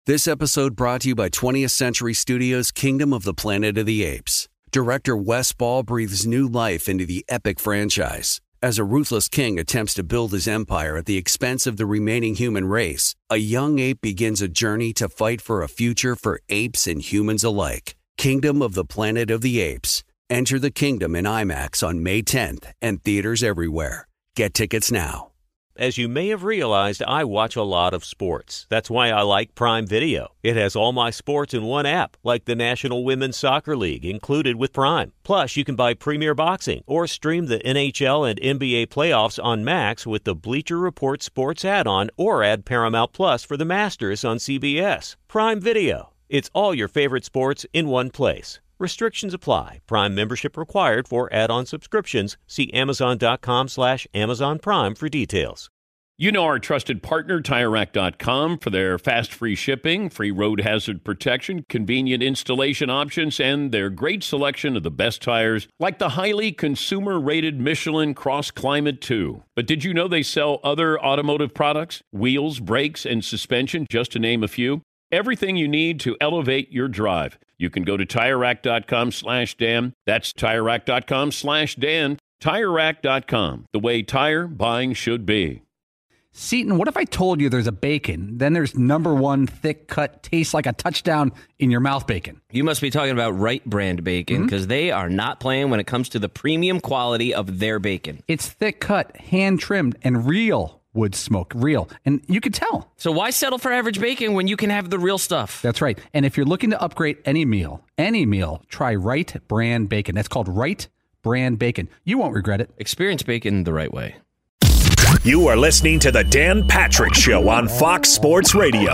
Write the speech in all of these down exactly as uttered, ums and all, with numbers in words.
This episode brought to you by twentieth Century Studios' Kingdom of the Planet of the Apes. Director Wes Ball breathes new life into the epic franchise. As a ruthless king attempts to build his empire at the expense of the remaining human race, a young ape begins a journey to fight for a future for apes and humans alike. Kingdom of the Planet of the Apes. Enter the kingdom in IMAX on May tenth and theaters everywhere. Get tickets now. As you may have realized, I watch a lot of sports. That's why I like Prime Video. It has all my sports in one app, like the National Women's Soccer League, included with Prime. Plus, you can buy Premier Boxing or stream the N H L and N B A playoffs on Max with the Bleacher Report Sports add-on, or add Paramount Plus for the Masters on C B S. Prime Video. It's all your favorite sports in one place. Restrictions apply. Prime membership required for add-on subscriptions. See Amazon.com slash Amazon Prime for details. You know our trusted partner, Tire Rack dot com, for their fast, free shipping, free road hazard protection, convenient installation options, and their great selection of the best tires, like the highly consumer-rated Michelin Cross Climate two. But did you know they sell other automotive products? Wheels, brakes, and suspension, just to name a few. Everything you need to elevate your drive. You can go to Tire Rack dot com slash Dan. That's Tire Rack dot com slash Dan. Tire Rack dot com, the way tire buying should be. Seton, what if I told you there's a bacon, then there's number one thick cut, tastes like a touchdown in your mouth bacon? You must be talking about Wright Brand bacon, because mm-hmm. they are not playing when it comes to the premium quality of their bacon. It's thick cut, hand trimmed, and real wood smoke, real. And you could tell. So why settle for average bacon when you can have the real stuff? That's right. And if you're looking to upgrade any meal, any meal, try Wright Brand bacon. That's called Wright Brand bacon. You won't regret it. Experience bacon the right way. You are listening to the Dan Patrick Show on Fox Sports Radio.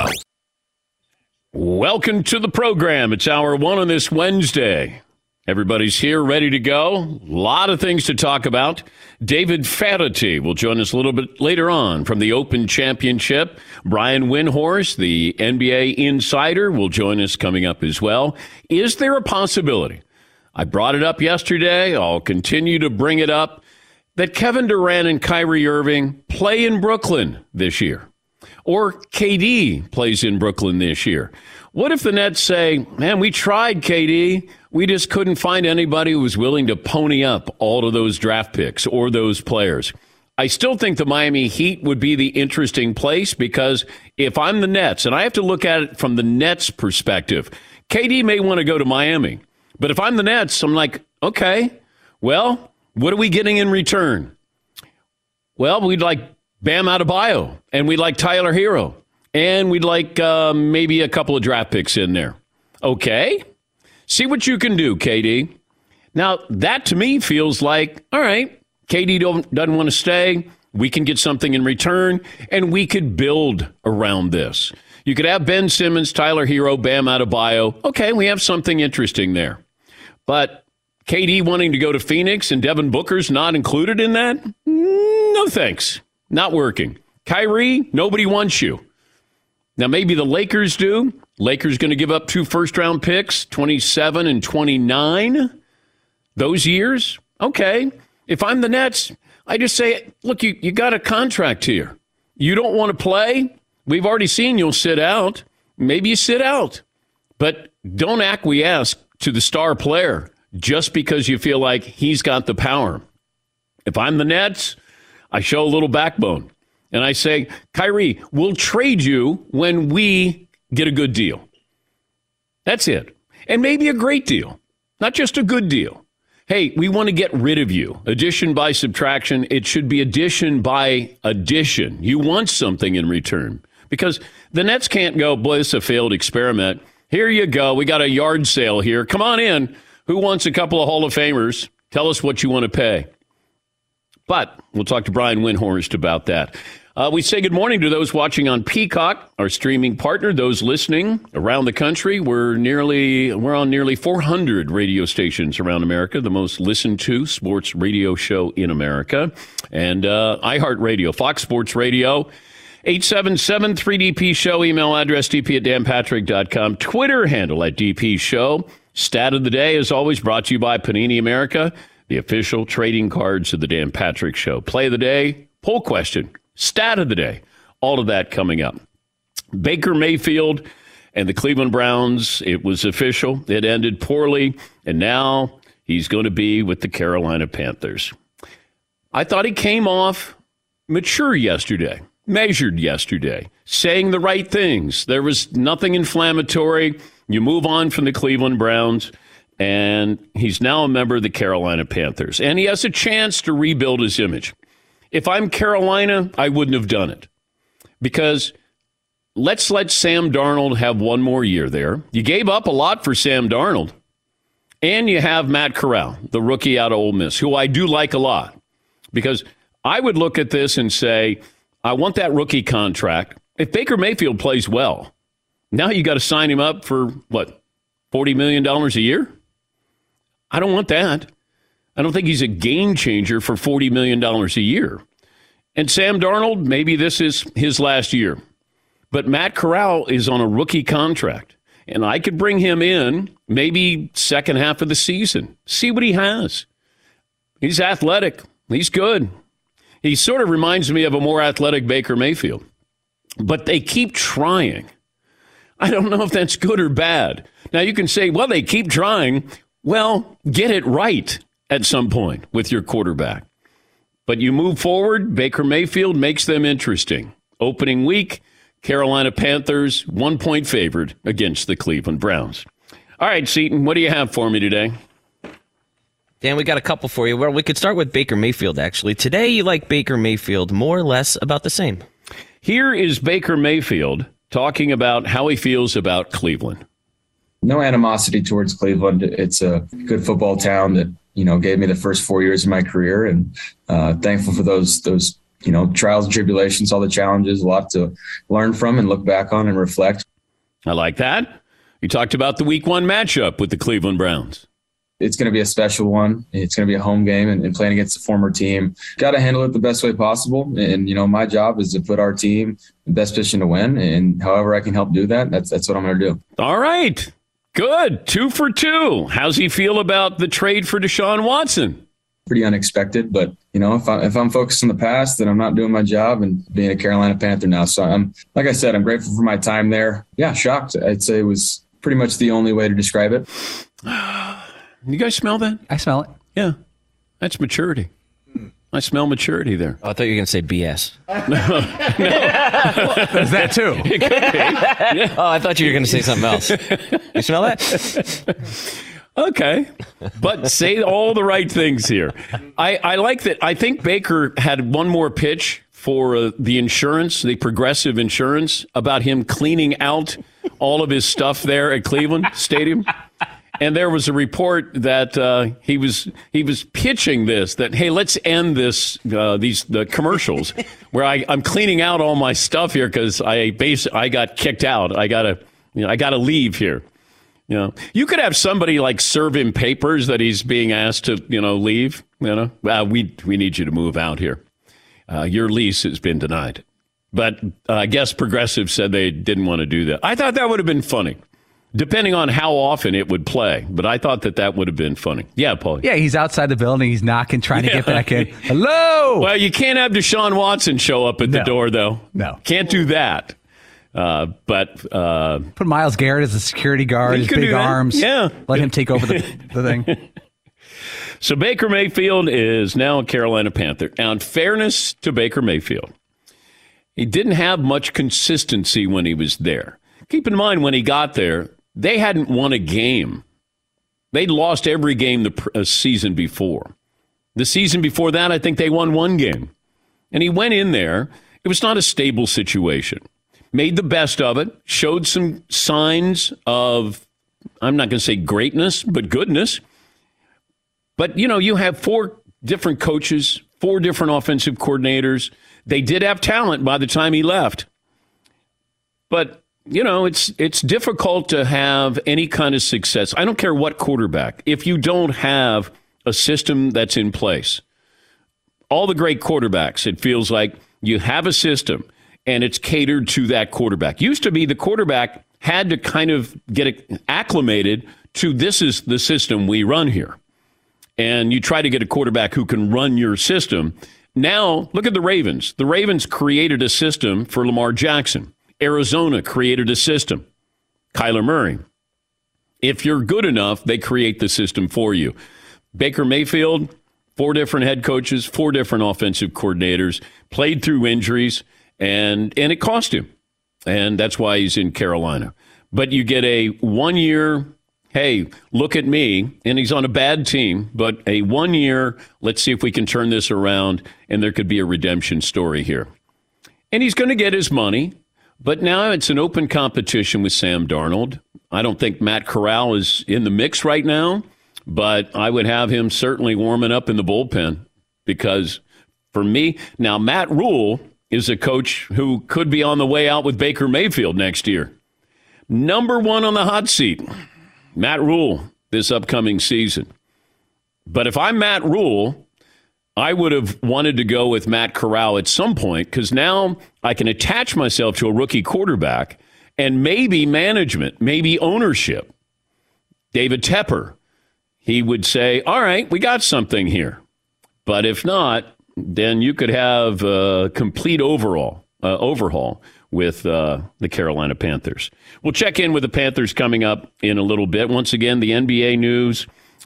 Welcome to the program. It's hour one on this Wednesday. Everybody's here, ready to go. A lot of things to talk about. David Faraty will join us a little bit later on from the Open Championship. Brian Windhorst, the N B A insider, will join us coming up as well. Is there a possibility? I brought it up yesterday. I'll continue to bring it up. That Kevin Durant and Kyrie Irving play in Brooklyn this year. Or K D plays in Brooklyn this year. What if the Nets say, man, we tried K D. We just couldn't find anybody who was willing to pony up all of those draft picks or those players. I still think the Miami Heat would be the interesting place, because if I'm the Nets, and I have to look at it from the Nets perspective, K D may want to go to Miami. But if I'm the Nets, I'm like, okay, well, what are we getting in return? Well, we'd like Bam Adebayo, and we'd like Tyler Hero, and we'd like uh, maybe a couple of draft picks in there. Okay, see what you can do, K D. Now, that to me feels like, all right, K D don't, doesn't want to stay. We can get something in return, and we could build around this. You could have Ben Simmons, Tyler Hero, Bam Adebayo. Okay, we have something interesting there. But K D wanting to go to Phoenix and Devin Booker's not included in that? No thanks. Not working. Kyrie, nobody wants you. Now, maybe the Lakers do. Lakers going to give up two first-round picks, twenty-seven and twenty-nine. Those years? Okay. If I'm the Nets, I just say, look, you, you got a contract here. You don't want to play? We've already seen you'll sit out. Maybe you sit out. But don't acquiesce to the star player just because you feel like he's got the power. If I'm the Nets, I show a little backbone. And I say, Kyrie, we'll trade you when we get a good deal. That's it. And maybe a great deal, not just a good deal. Hey, we want to get rid of you. Addition by subtraction, it should be addition by addition. You want something in return. Because the Nets can't go, boy, this is a failed experiment. Here you go. We got a yard sale here. Come on in. Who wants a couple of Hall of Famers? Tell us what you want to pay. But we'll talk to Brian Windhorst about that. Uh, we say good morning to those watching on Peacock, our streaming partner. Those listening around the country, we're nearly we're on nearly four hundred radio stations around America, the most listened to sports radio show in America. And uh, iHeartRadio, Fox Sports Radio, eight seven seven three D P show, email address d p at dan patrick dot com, Twitter handle at D P show. Stat of the day, as always, brought to you by Panini America, the official trading cards of the Dan Patrick Show. Play of the day, poll question, stat of the day, all of that coming up. Baker Mayfield And the Cleveland Browns, it was official. It ended poorly, and now he's going to be with the Carolina Panthers. I thought he came off mature yesterday, measured yesterday, saying the right things. There was nothing inflammatory. You move on from the Cleveland Browns, and he's now a member of the Carolina Panthers. And he has a chance to rebuild his image. If I'm Carolina, I wouldn't have done it. Because let's let Sam Darnold have one more year there. You gave up a lot for Sam Darnold. And you have Matt Corral, the rookie out of Ole Miss, who I do like a lot. Because I would look at this and say, I want that rookie contract. If Baker Mayfield plays well, now you got to sign him up for, what, forty million dollars a year? I don't want that. I don't think he's a game changer for forty million dollars a year. And Sam Darnold, maybe this is his last year. But Matt Corral is on a rookie contract. And I could bring him in maybe second half of the season. See what he has. He's athletic. He's good. He sort of reminds me of a more athletic Baker Mayfield. But they keep trying. I don't know if that's good or bad. Now, you can say, well, they keep trying. Well, get it right at some point with your quarterback. But you move forward, Baker Mayfield makes them interesting. Opening week, Carolina Panthers, one-point favored against the Cleveland Browns. All right, Seton, what do you have for me today? Dan, we got a couple for you. Well, we could start with Baker Mayfield, actually. Today, you like Baker Mayfield, more or less about the same. Here is Baker Mayfield talking about how he feels about Cleveland. No animosity towards Cleveland. It's a good football town that, you know, gave me the first four years of my career, and uh, thankful for those, those, you know, trials and tribulations, all the challenges, a lot to learn from and look back on and reflect. I like that. You talked about the week one matchup with the Cleveland Browns. It's going to be a special one. It's going to be a home game and, and playing against a former team. Got to handle it the best way possible. And, you know, my job is to put our team in the best position to win. And however I can help do that, that's that's what I'm going to do. All right. Good. Two for two. How's he feel about the trade for Deshaun Watson? Pretty unexpected, but, you know, if, I, if I'm focused on the past, then I'm not doing my job and being a Carolina Panther now. So I'm, like I said, I'm grateful for my time there. Yeah, shocked. I'd say it was pretty much the only way to describe it. You guys smell that? I smell it. Yeah. That's maturity. I smell maturity there. Oh, I thought you were going to say B S. no. no. There's that, too. It could be. Yeah. Oh, I thought you were going to say something else. You smell that? Okay. But say all the right things here. I, I like that. I think Baker had one more pitch for uh, the insurance, the Progressive Insurance, about him cleaning out all of his stuff there at Cleveland Stadium. And there was a report that uh, he was he was pitching this, that, hey, let's end this uh, these the commercials where I, I'm cleaning out all my stuff here because I base I got kicked out. I gotta you know I gotta leave here. You know, you could have somebody like serve him papers that he's being asked to you know leave. You know, uh, we we need you to move out here. Uh, your lease has been denied. But uh, I guess Progressive said they didn't want to do that. I thought that would have been funny. Depending on how often it would play. But I thought that that would have been funny. Yeah, Paul. Yeah, he's outside the building. He's knocking, trying to yeah. get back in. Hello! Well, you can't have Deshaun Watson show up at the no. door, though. No. Can't do that. Uh, but uh, put Myles Garrett as a security guard, his big arms. Yeah. Let him take over the, the thing. So Baker Mayfield is now a Carolina Panther. Now, in fairness to Baker Mayfield, he didn't have much consistency when he was there. Keep in mind, when he got there, they hadn't won a game. They'd lost every game the uh, season before. The season before that, I think they won one game. And he went in there. It was not a stable situation. Made the best of it. Showed some signs of, I'm not going to say greatness, but goodness. But, you know, you have four different coaches, four different offensive coordinators. They did have talent by the time he left. But you know, it's it's difficult to have any kind of success. I don't care what quarterback. If you don't have a system that's in place, all the great quarterbacks, it feels like you have a system and it's catered to that quarterback. Used to be the quarterback had to kind of get acclimated to this is the system we run here. And you try to get a quarterback who can run your system. Now, look at the Ravens. The Ravens created a system for Lamar Jackson. Arizona created a system. Kyler Murray. If you're good enough, they create the system for you. Baker Mayfield, four different head coaches, four different offensive coordinators, played through injuries, and, and it cost him. And that's why he's in Carolina. But you get a one-year, hey, look at me, and he's on a bad team, but a one-year, let's see if we can turn this around, and there could be a redemption story here. And he's going to get his money, but now it's an open competition with Sam Darnold. I don't think Matt Corral is in the mix right now, but I would have him certainly warming up in the bullpen because for me, now Matt Rule is a coach who could be on the way out with Baker Mayfield next year. Number one on the hot seat, Matt Rule this upcoming season. But if I'm Matt Rule, I would have wanted to go with Matt Corral at some point because now I can attach myself to a rookie quarterback and maybe management, maybe ownership. David Tepper, he would say, all right, we got something here. But if not, then you could have a complete overall uh, overhaul with uh, the Carolina Panthers. We'll check in with the Panthers coming up in a little bit. Once again, the N B A news.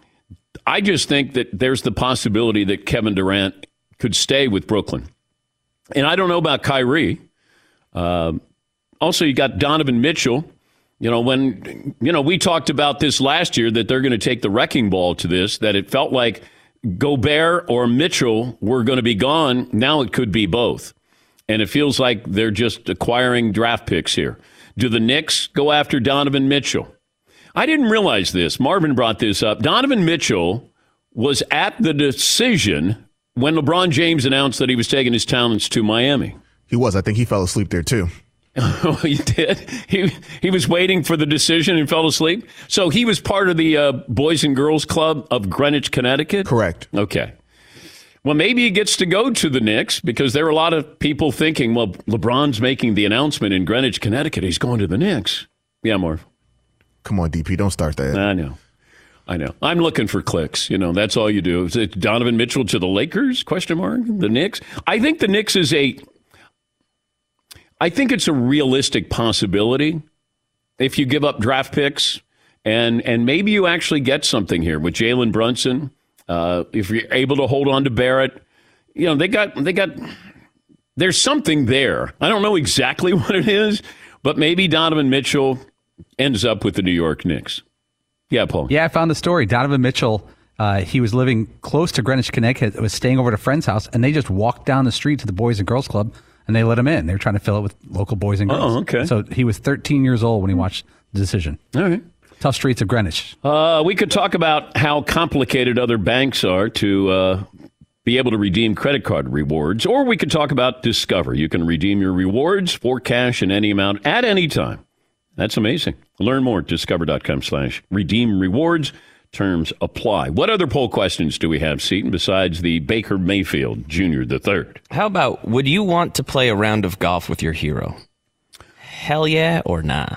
I just think that there's the possibility that Kevin Durant could stay with Brooklyn. And I don't know about Kyrie. Uh, also, you got Donovan Mitchell. You know, when, you know, we talked about this last year that they're going to take the wrecking ball to this, that it felt like Gobert or Mitchell were going to be gone. Now it could be both. And it feels like they're just acquiring draft picks here. Do the Knicks go after Donovan Mitchell? I didn't realize this. Marvin brought this up. Donovan Mitchell was at the decision when LeBron James announced that he was taking his talents to Miami. He was. I think he fell asleep there, too. Oh, he did? He he was waiting for the decision and fell asleep? So he was part of the uh, Boys and Girls Club of Greenwich, Connecticut? Correct. Okay. Well, maybe he gets to go to the Knicks because there are a lot of people thinking, well, LeBron's making the announcement in Greenwich, Connecticut. He's going to the Knicks. Yeah, Marv. Come on, D P. Don't start that. I know. I know. I'm looking for clicks. You know, that's all you do. Is it Donovan Mitchell to the Lakers? Question mark. The Knicks. I think the Knicks is a. I think it's a realistic possibility if you give up draft picks and and maybe you actually get something here with Jalen Brunson. Uh, if you're able to hold on to Barrett, you know they got they got. There's something there. I don't know exactly what it is, but maybe Donovan Mitchell ends up with the New York Knicks. Yeah, Paul. Yeah, I found the story. Donovan Mitchell, uh, he was living close to Greenwich, Connecticut, was staying over at a friend's house, and they just walked down the street to the Boys and Girls Club, and they let him in. They were trying to fill it with local boys and girls. Oh, okay. So he was thirteen years old when he watched the decision. All right. Tough streets of Greenwich. Uh, we could talk about how complicated other banks are to uh, be able to redeem credit card rewards, or we could talk about Discover. You can redeem your rewards for cash in any amount at any time. That's amazing. Learn more at discover.com slash redeem rewards. Terms apply. What other poll questions do we have, Seton, besides the Baker Mayfield Junior the third? How about, would you want to play a round of golf with your hero? Hell yeah or nah?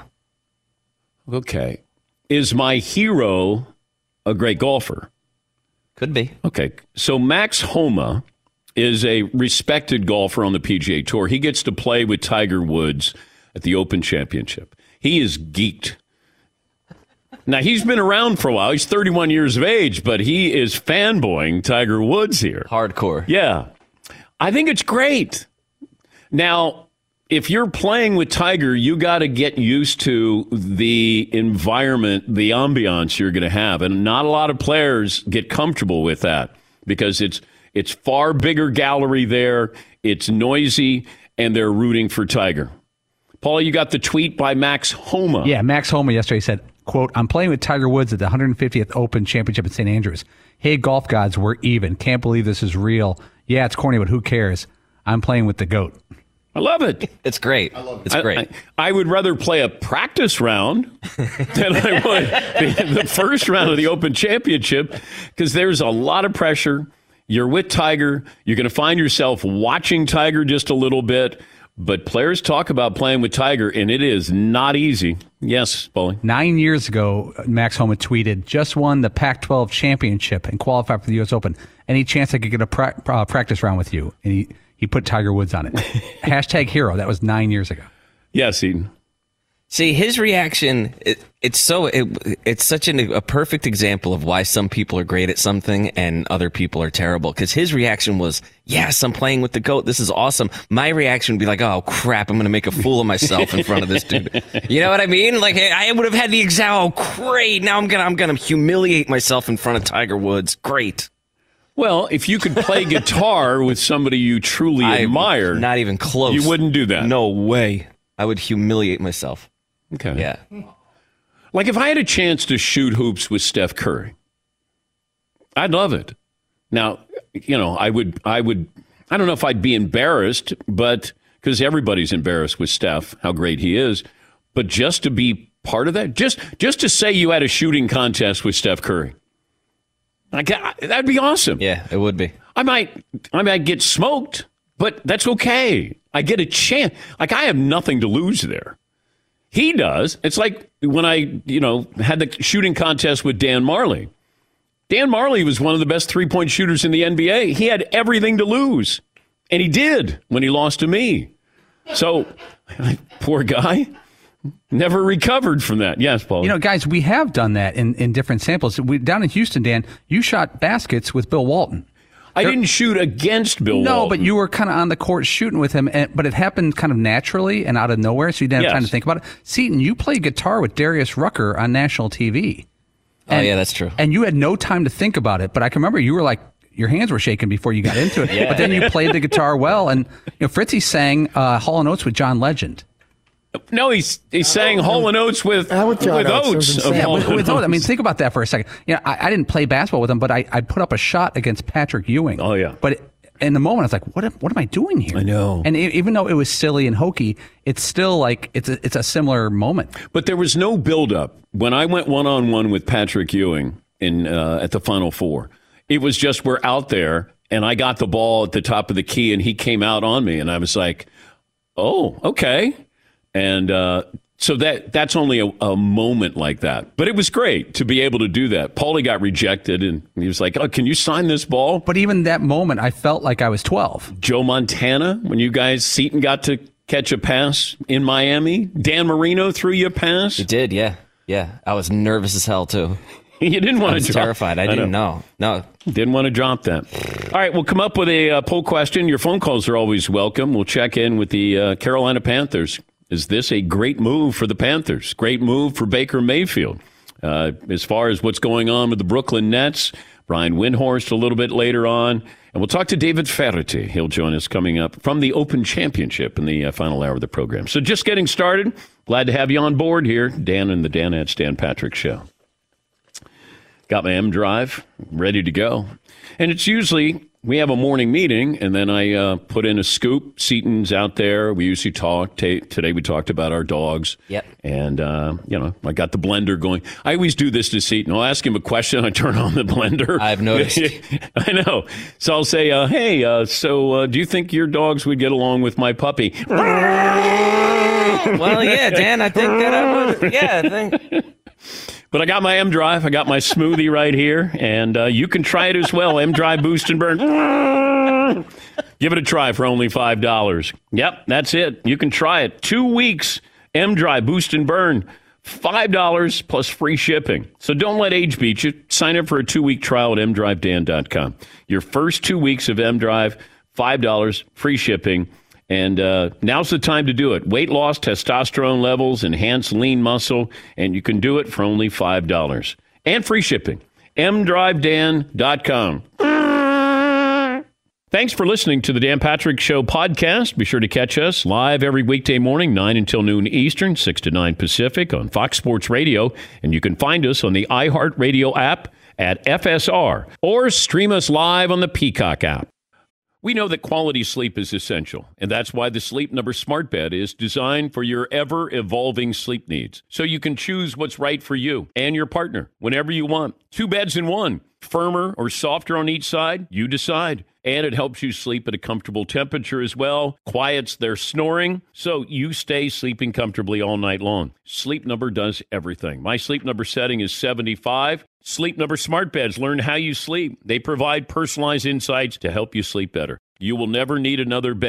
Okay. Is my hero a great golfer? Could be. Okay. So Max Homa is a respected golfer on the P G A Tour. He gets to play with Tiger Woods at the Open Championship. He is geeked. Now, he's been around for a while. He's thirty-one years of age, but he is fanboying Tiger Woods here. Hardcore. Yeah. I think it's great. Now, if you're playing with Tiger, you got to get used to the environment, the ambiance you're going to have. And not a lot of players get comfortable with that because it's it's far bigger gallery there. It's noisy, and they're rooting for Tiger. Paul, you got the tweet by Max Homa. Yeah, Max Homa yesterday said, quote, I'm playing with Tiger Woods at the one hundred fiftieth Open Championship in Saint Andrews. Hey, golf gods, we're even. Can't believe this is real. Yeah, it's corny, but who cares? I'm playing with the GOAT. I love it. It's great. I love it. It's great. I, I, I would rather play a practice round than I would the, the first round of the Open Championship because there's a lot of pressure. You're with Tiger. You're going to find yourself watching Tiger just a little bit. But players talk about playing with Tiger, and it is not easy. Yes, Paulie. Nine years ago, Max Homa tweeted, just won the Pac twelve championship and qualified for the U S Open. Any chance I could get a pra- uh, practice round with you? And he, he put Tiger Woods on it. Hashtag hero. That was nine years ago. Yes, Eden. See, his reaction, it, it's so it, it's such an, a perfect example of why some people are great at something and other people are terrible. Because his reaction was, yes, I'm playing with the GOAT. This is awesome. My reaction would be like, oh, crap, I'm going to make a fool of myself in front of this dude. You know what I mean? Like, I would have had the exact, oh, great. Now I'm going to I'm gonna humiliate myself in front of Tiger Woods. Great. Well, if you could play guitar with somebody you truly I, admire. Not even close. You wouldn't do that. No way. I would humiliate myself. Okay. Yeah. Like if I had a chance to shoot hoops with Steph Curry, I'd love it. Now, you know, I would, I would, I don't know if I'd be embarrassed, but because everybody's embarrassed with Steph, how great he is. But just to be part of that, just, just to say you had a shooting contest with Steph Curry, like that'd be awesome. Yeah, it would be. I might, I might get smoked, but that's okay. I get a chance. Like I have nothing to lose there. He does. It's like when I, you know, had the shooting contest with Dan Marley. Dan Marley was one of the best three-point shooters in the N B A. He had everything to lose, and he did when he lost to me. So, poor guy, never recovered from that. Yes, Paul. You know, guys, we have done that in, in different samples. We, down in Houston, Dan, you shot baskets with Bill Walton. I there, didn't shoot against Bill no, Walton. But you were kind of on the court shooting with him, and, but it happened kind of naturally and out of nowhere, so you didn't have yes. time to think about it. Seton, you played guitar with Darius Rucker on national T V. And, oh, yeah, that's true. And you had no time to think about it, but I can remember you were like, your hands were shaking before you got into it. yeah, but then you played the guitar well, and you know, Fritzy sang uh, Hall and Oates with John Legend. No, he's he's saying Hall and Oates with, uh, with, with Oates. Of yeah, with, with Oates. I mean, think about that for a second. You know, I, I didn't play basketball with him, but I, I put up a shot against Patrick Ewing. Oh, yeah. But it, in the moment, I was like, what am, what am I doing here? I know. And it, even though it was silly and hokey, it's still like it's a, it's a similar moment. But there was no buildup. When I went one-on-one with Patrick Ewing in uh, at the Final Four, it was just we're out there, and I got the ball at the top of the key, and he came out on me, and I was like, oh, okay. And uh, so that that's only a, a moment like that. But it was great to be able to do that. Paulie got rejected, and he was like, oh, can you sign this ball? But even that moment, I felt like I was twelve. Joe Montana, when you guys, Seton got to catch a pass in Miami. Dan Marino threw you a pass. He did, yeah. Yeah, I was nervous as hell, too. You didn't want I was to drop. terrified. I, I didn't know. know. No. Didn't want to drop that. All right, we'll come up with a uh, poll question. Your phone calls are always welcome. We'll check in with the uh, Carolina Panthers. Is this a great move for the Panthers? Great move for Baker Mayfield. Uh, as far as what's going on with the Brooklyn Nets, Brian Windhorst a little bit later on. And we'll talk to David Faraty. He'll join us coming up from the Open Championship in the uh, final hour of the program. So just getting started. Glad to have you on board here. Dan and the Danettes, Dan Patrick Show. Got my M Drive ready to go. And it's usually, we have a morning meeting, and then I uh, put in a scoop. Seton's out there. We usually talk. T- today we talked about our dogs. Yep. And, uh, you know, I got the blender going. I always do this to Seton. I'll ask him a question. I turn on the blender. I've noticed. I know. So I'll say, uh, hey, uh, so uh, do you think your dogs would get along with my puppy? Well, yeah, Dan, I think that I would. Yeah, I think. But I got my M Drive. I got my smoothie right here, and uh, you can try it as well. M Drive Boost and Burn. Give it a try for only five dollars. Yep, that's it. You can try it. Two weeks. M Drive Boost and Burn. five dollars plus free shipping. So don't let age beat you. Sign up for a two-week trial at m drive dan dot com. Your first two weeks of M Drive, five dollars, free shipping. And uh, now's the time to do it. Weight loss, testosterone levels, enhanced lean muscle, and you can do it for only five dollars. And free shipping. m drive dan dot com. Thanks for listening to the Dan Patrick Show podcast. Be sure to catch us live every weekday morning, nine until noon Eastern, six to nine Pacific on Fox Sports Radio. And you can find us on the iHeartRadio app at F S R or stream us live on the Peacock app. We know that quality sleep is essential, and that's why the Sleep Number Smart Bed is designed for your ever-evolving sleep needs, so you can choose what's right for you and your partner whenever you want. Two beds in one, firmer or softer on each side, you decide. And it helps you sleep at a comfortable temperature as well, quiets their snoring, so you stay sleeping comfortably all night long. Sleep Number does everything. My Sleep Number setting is seventy-five. Sleep Number Smart Beds learn how you sleep. They provide personalized insights to help you sleep better. You will never need another bed.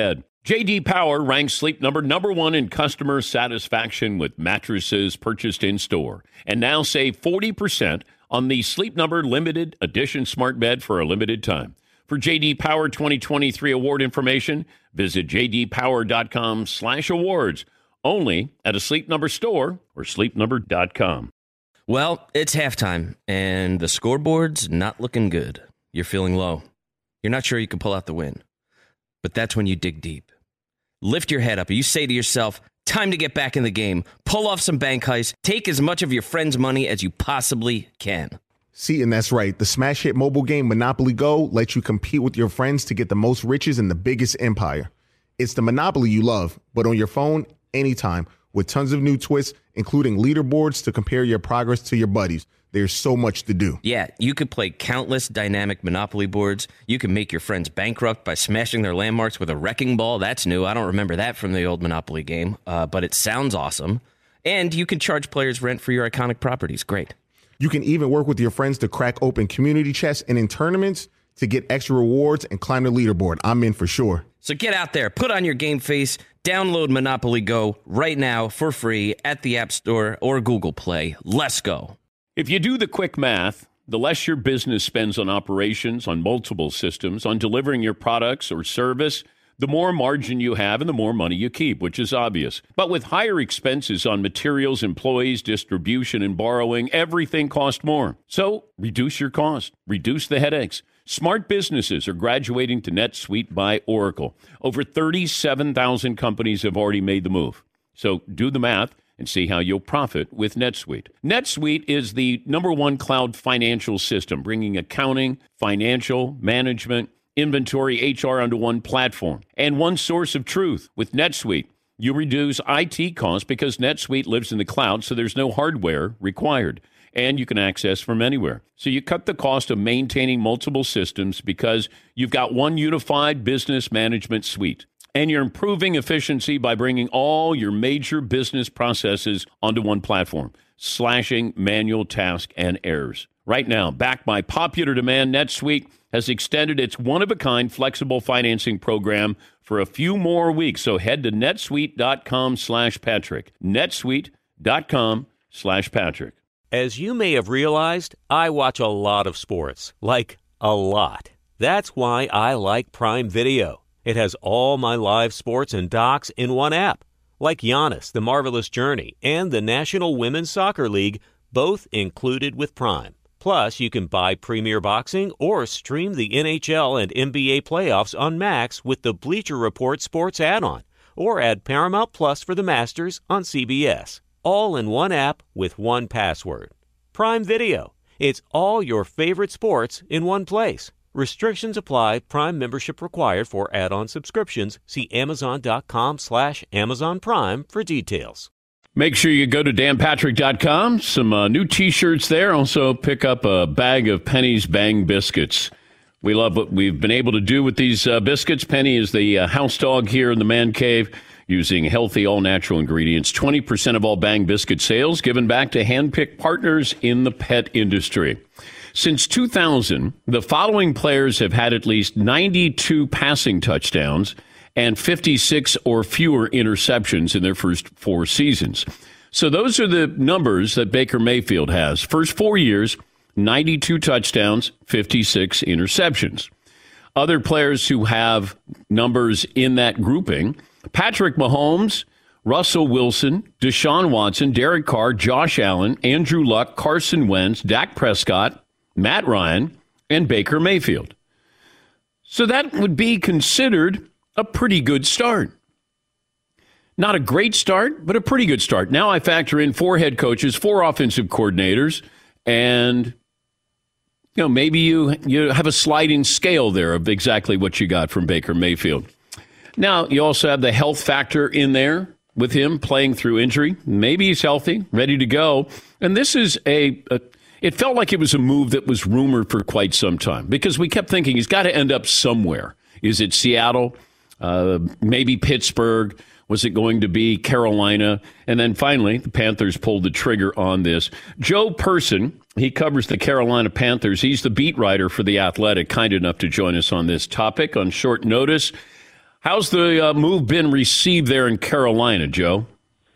J D Power ranks Sleep Number number one in customer satisfaction with mattresses purchased in-store. And now save forty percent on the Sleep Number limited edition smart bed for a limited time. For J D Power twenty twenty-three award information, visit jdpower.com slash awards. Only at a Sleep Number store or sleep number dot com. Well, it's halftime, and the scoreboard's not looking good. You're feeling low. You're not sure you can pull out the win. But that's when you dig deep. Lift your head up and you say to yourself, time to get back in the game. Pull off some bank heists. Take as much of your friend's money as you possibly can. See, and that's right. The smash hit mobile game Monopoly Go lets you compete with your friends to get the most riches in the biggest empire. It's the Monopoly you love, but on your phone, anytime, with tons of new twists, including leaderboards to compare your progress to your buddies. There's so much to do. Yeah, you could play countless dynamic Monopoly boards. You can make your friends bankrupt by smashing their landmarks with a wrecking ball. That's new. I don't remember that from the old Monopoly game, uh, but it sounds awesome. And you can charge players rent for your iconic properties. Great. You can even work with your friends to crack open community chests and in tournaments to get extra rewards and climb the leaderboard. I'm in for sure. So get out there, put on your game face, download Monopoly Go right now for free at the App Store or Google Play. Let's go. If you do the quick math, the less your business spends on operations, on multiple systems, on delivering your products or service, the more margin you have and the more money you keep, which is obvious. But with higher expenses on materials, employees, distribution, and borrowing, everything costs more. So reduce your cost, reduce the headaches. Smart businesses are graduating to NetSuite by Oracle. Over thirty-seven thousand companies have already made the move. So do the math and see how you'll profit with NetSuite. NetSuite is the number one cloud financial system, bringing accounting, financial, management, inventory, H R onto one platform and one source of truth. With NetSuite, you reduce I T costs because NetSuite lives in the cloud, so there's no hardware required, and you can access from anywhere. So you cut the cost of maintaining multiple systems because you've got one unified business management suite. And you're improving efficiency by bringing all your major business processes onto one platform, slashing manual tasks and errors. Right now, backed by popular demand, NetSuite has extended its one-of-a-kind flexible financing program for a few more weeks. So head to netsuite.com slash Patrick. netsuite.com slash Patrick. As you may have realized, I watch a lot of sports, like a lot. That's why I like Prime Video. It has all my live sports and docs in one app, like Giannis, The Marvelous Journey, and the National Women's Soccer League, both included with Prime. Plus, you can buy Premier Boxing or stream the N H L and N B A playoffs on Max with the Bleacher Report Sports add-on, or add Paramount Plus for the Masters on C B S. All in one app with one password. Prime Video. It's all your favorite sports in one place. Restrictions apply. Prime membership required for add-on subscriptions. See amazon.com slash Amazon Prime for details. Make sure you go to dan patrick dot com. Some uh, new T-shirts there. Also pick up a bag of Penny's Bang Biscuits. We love what we've been able to do with these uh, biscuits. Penny is the uh, house dog here in the man cave, using healthy, all-natural ingredients. twenty percent of all Bang Biscuit sales given back to hand-picked partners in the pet industry. Since two thousand, the following players have had at least ninety-two passing touchdowns and fifty-six or fewer interceptions in their first four seasons. So those are the numbers that Baker Mayfield has. First four years, ninety-two touchdowns, fifty-six interceptions. Other players who have numbers in that grouping: Patrick Mahomes, Russell Wilson, Deshaun Watson, Derek Carr, Josh Allen, Andrew Luck, Carson Wentz, Dak Prescott, Matt Ryan, and Baker Mayfield. So that would be considered a pretty good start. Not a great start, but a pretty good start. Now I factor in four head coaches, four offensive coordinators, and you know, maybe you, you have a sliding scale there of exactly what you got from Baker Mayfield. Now, you also have the health factor in there with him playing through injury. Maybe he's healthy, ready to go. And this is a, a it felt like it was a move that was rumored for quite some time because we kept thinking he's got to end up somewhere. Is it Seattle? Uh, maybe Pittsburgh? Was it going to be Carolina? And then finally, the Panthers pulled the trigger on this. Joe Person, he covers the Carolina Panthers. He's the beat writer for The Athletic, kind enough to join us on this topic on short notice. How's the uh, move been received there in Carolina, Joe?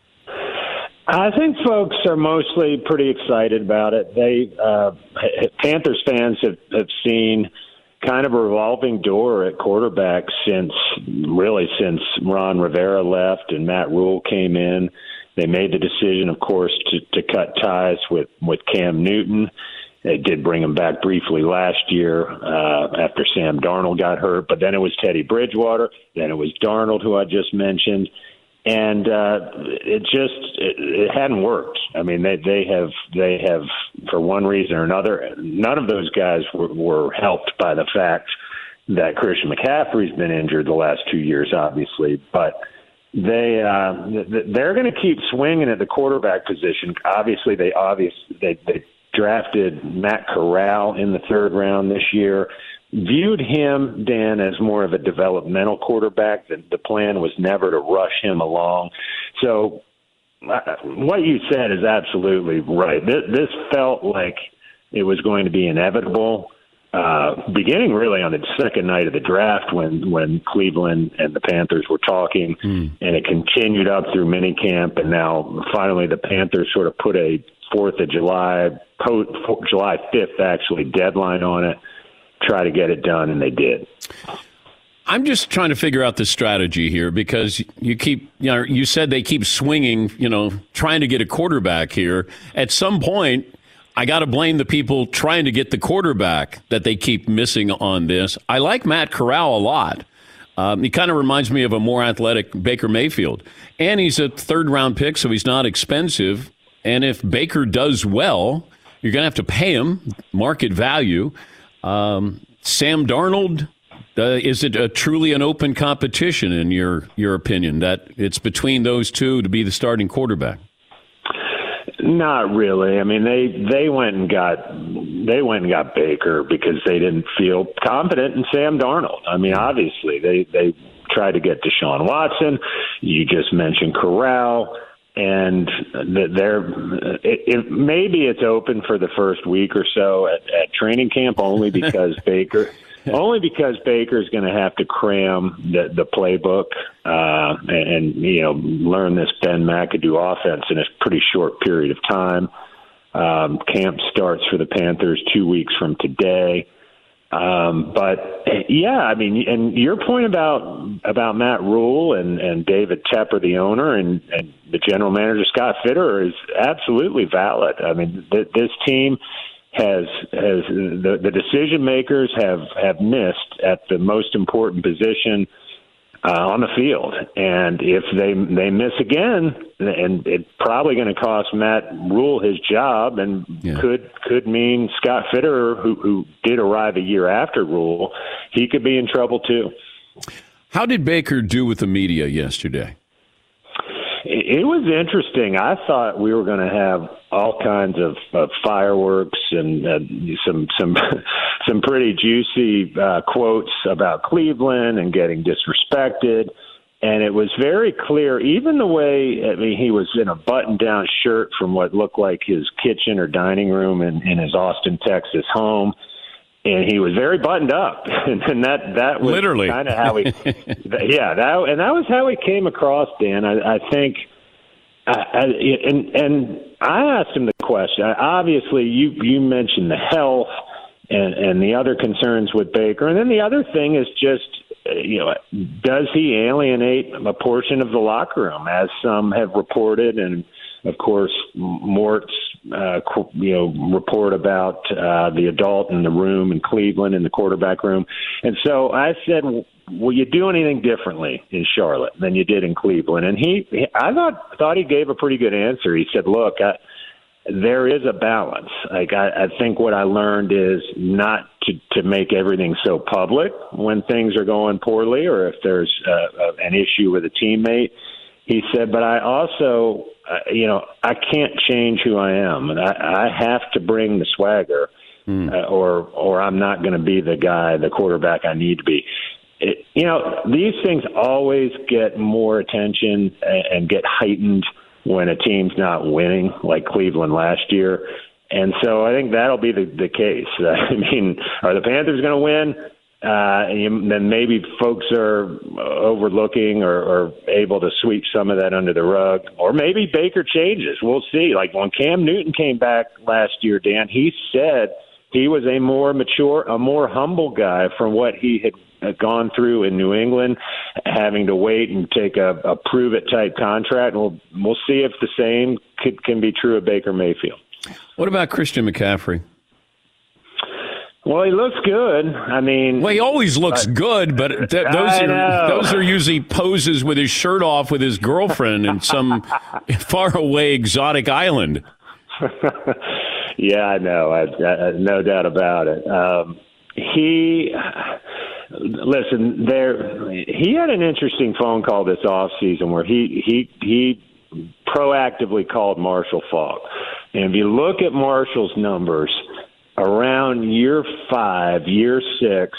I think folks are mostly pretty excited about it. They uh, Panthers fans have, have seen kind of a revolving door at quarterback since really since Ron Rivera left and Matt Rule came in. They made the decision, of course, to, to cut ties with, with Cam Newton. They did bring him back briefly last year uh, after Sam Darnold got hurt, but then it was Teddy Bridgewater, then it was Darnold, who I just mentioned. And uh, it just it, it hadn't worked. I mean, they they have they have for one reason or another. None of those guys were, were helped by the fact that Christian McCaffrey's been injured the last two years, obviously. But they uh, they're going to keep swinging at the quarterback position. Obviously, they obviously they, they drafted Matt Corral in the third round this year. Viewed him, Dan, as more of a developmental quarterback. The, the plan was never to rush him along. So uh, what you said is absolutely right. This, this felt like it was going to be inevitable, uh, beginning really on the second night of the draft when, when Cleveland and the Panthers were talking, mm. and it continued up through minicamp, and now finally the Panthers sort of put a fourth of July, July fifth actually, deadline on it. Try to get it done, and they did. I'm just trying to figure out the strategy here because you keep, you know, you said they keep swinging, you know, trying to get a quarterback here. At some point, I got to blame the people trying to get the quarterback that they keep missing on this. I like Matt Corral a lot. Um, he kind of reminds me of a more athletic Baker Mayfield. And he's a third-round pick, so he's not expensive. And if Baker does well, you're going to have to pay him market value. Um, Sam Darnold, uh, is it a, truly an open competition in your your opinion that it's between those two to be the starting quarterback? Not really. I mean, they they went and got they went and got Baker because they didn't feel confident in Sam Darnold. I mean, obviously they they tried to get Deshaun Watson. You just mentioned Corral. And they're, it, it, maybe it's open for the first week or so at, at training camp only because Baker, only because Baker's going to have to cram the, the playbook uh, and, and you know learn this Ben McAdoo offense in a pretty short period of time. Um, camp starts for the Panthers two weeks from today. Um, but yeah, I mean, and your point about about Matt Rule and, and David Tepper, the owner, and, and the general manager Scott Fitterer is absolutely valid. I mean, th- this team has has the, the decision makers have have missed at the most important position uh, on the field, and if they they miss again, and it's probably going to cost Matt Rule his job, and yeah. could could mean Scott Fitterer, who who did arrive a year after Rule, he could be in trouble too. How did Baker do with the media yesterday? It was interesting. I thought we were going to have all kinds of, of fireworks and uh, some some some pretty juicy uh, quotes about Cleveland and getting disrespected. And it was very clear, even the way, I mean, he was in a button-down shirt from what looked like his kitchen or dining room in, in his Austin, Texas home. And he was very buttoned up, and that that was literally kind of how he, yeah, that and that was how he came across, Dan. I, I think, I, I, and and I asked him the question. Obviously, you you mentioned the health and and the other concerns with Baker, and then the other thing is just, you know, does he alienate a portion of the locker room, as some have reported, and of course, Mort's, uh, you know, report about uh, the adult in the room in Cleveland, in the quarterback room. And so I said, will you do anything differently in Charlotte than you did in Cleveland? And he, I thought, thought he gave a pretty good answer. He said, look, I, there is a balance. Like I, I think what I learned is not to, to make everything so public when things are going poorly or if there's uh, an issue with a teammate. He said, but I also, uh, you know, I can't change who I am, and I, I have to bring the swagger, mm. uh, or or I'm not going to be the guy, the quarterback I need to be. It, you know, these things always get more attention and, and get heightened when a team's not winning, like Cleveland last year. And so I think that'll be the, the case. I mean, are the Panthers going to win? uh, and then maybe folks are overlooking or, or able to sweep some of that under the rug, or maybe Baker changes. We'll see. Like when Cam Newton came back last year, Dan, he said he was a more mature, a more humble guy from what he had gone through in New England, having to wait and take a, a prove-it type contract. And we'll, we'll see if the same could, can be true of Baker Mayfield. What about Christian McCaffrey? Well, he looks good. I mean, well, he always looks but, good, but th- those I are know. those are usually poses with his shirt off with his girlfriend in some faraway exotic island. Yeah, I know. I, I, no doubt about it. Um, he listen there. He had an interesting phone call this offseason where he he he proactively called Marshall Faulk, and if you look at Marshall's numbers. Around year five, year six,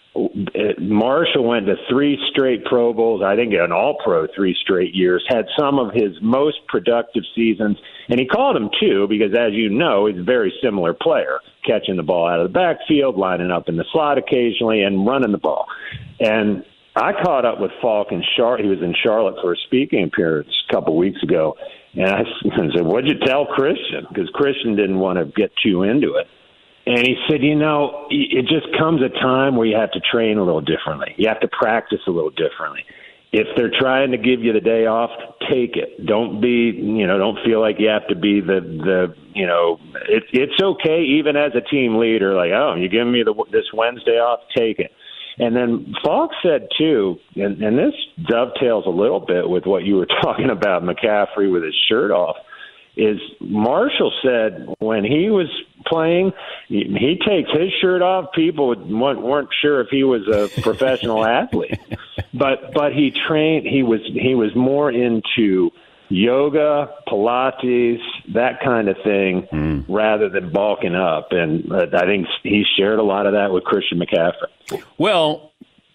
Marshall went to three straight Pro Bowls, I think an All-Pro three straight years, had some of his most productive seasons, and he called them two because, as you know, he's a very similar player, catching the ball out of the backfield, lining up in the slot occasionally, and running the ball. And I caught up with Faulk in Charlotte. He was in Charlotte for a speaking appearance a couple weeks ago, and I said, what'd you tell Christian? Because Christian didn't want to get too into it. And he said, you know, it just comes a time where you have to train a little differently. You have to practice a little differently. If they're trying to give you the day off, take it. Don't be, you know, don't feel like you have to be the, the you know, it, it's okay even as a team leader, like, oh, you're giving me the, this Wednesday off, take it. And then Falk said, too, and, and this dovetails a little bit with what you were talking about, McCaffrey with his shirt off, is Marshall said when he was playing, he, he takes his shirt off. People weren't sure if he was a professional athlete, but but he trained. He was he was more into yoga, Pilates, that kind of thing, mm. rather than bulking up. And uh, I think he shared a lot of that with Christian McCaffrey. Well,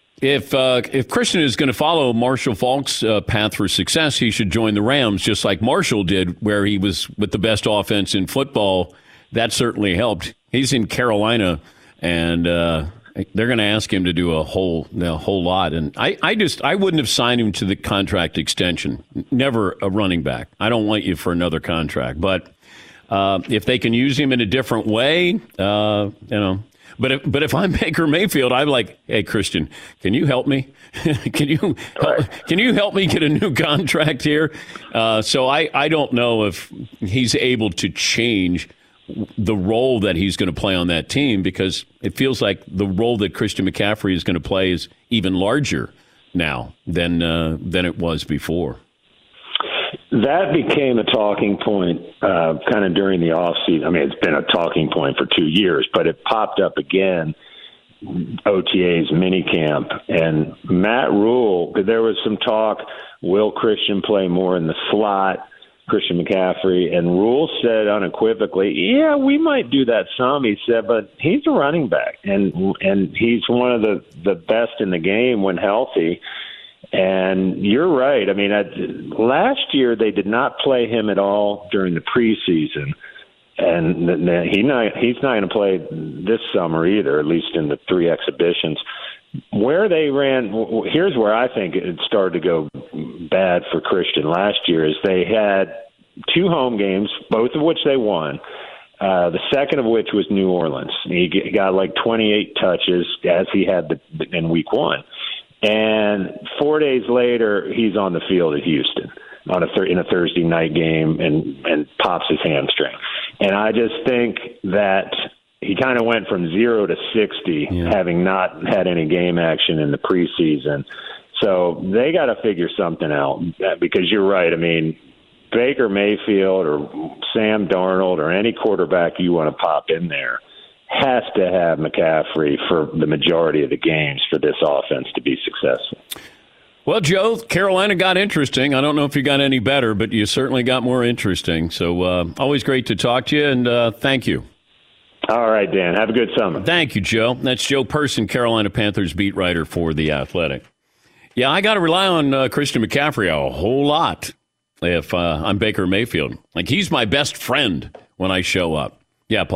If uh, if Christian is going to follow Marshall Faulk's uh, path for success, he should join the Rams, just like Marshall did, where he was with the best offense in football. That certainly helped. He's in Carolina, and uh, they're going to ask him to do a whole a whole lot. And I, I just I wouldn't have signed him to the contract extension. Never a running back. I don't want you for another contract. But uh, if they can use him in a different way, uh, you know. But if, but if I'm Baker Mayfield, I'm like, hey, Christian, can you help me? can you help, can you help me get a new contract here? Uh, so I, I don't know if he's able to change the role that he's going to play on that team, because it feels like the role that Christian McCaffrey is going to play is even larger now than uh, than it was before. That became a talking point uh, kind of during the offseason. I mean, it's been a talking point for two years, but it popped up again, O T A's minicamp. And Matt Rule, there was some talk, will Christian play more in the slot, Christian McCaffrey? And Rule said unequivocally, yeah, we might do that some, he said, but he's a running back, and and he's one of the, the best in the game when healthy. And you're right. I mean, I, last year they did not play him at all during the preseason, and he not, he's not going to play this summer either, at least in the three exhibitions. Where they ran, here's where I think it started to go bad for Christian last year, is they had two home games, both of which they won. Uh, the second of which was New Orleans. He got like twenty-eight touches, as he had the, in week one. And four days later, he's on the field at Houston on a thir- in a Thursday night game and, and pops his hamstring. And I just think that he kind of went from zero to sixty, yeah. having not had any game action in the preseason. So they got to figure something out, because you're right. I mean, Baker Mayfield or Sam Darnold or any quarterback you want to pop in there has to have McCaffrey for the majority of the games for this offense to be successful. Well, Joe, Carolina got interesting. I don't know if you got any better, but you certainly got more interesting. So uh, always great to talk to you, and uh, thank you. All right, Dan. Have a good summer. Thank you, Joe. That's Joe Person, Carolina Panthers beat writer for The Athletic. Yeah, I got to rely on uh, Christian McCaffrey a whole lot if uh, I'm Baker Mayfield. Like, he's my best friend when I show up. Yeah, Paulie.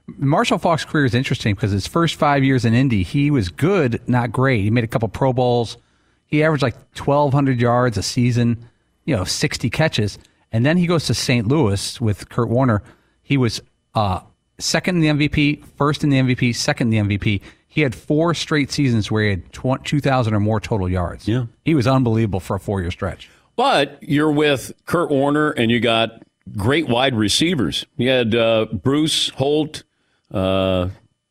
Marshall Faulk's career is interesting because his first five years in Indy, he was good, not great. He made a couple Pro Bowls. He averaged like twelve hundred yards a season, you know, sixty catches. And then he goes to Saint Louis with Kurt Warner. He was uh, second in the M V P, first in the M V P, second in the M V P. He had four straight seasons where he had two thousand or more total yards. Yeah. He was unbelievable for a four-year stretch. But you're with Kurt Warner, and you got great wide receivers. You had uh, Bruce Holt, uh,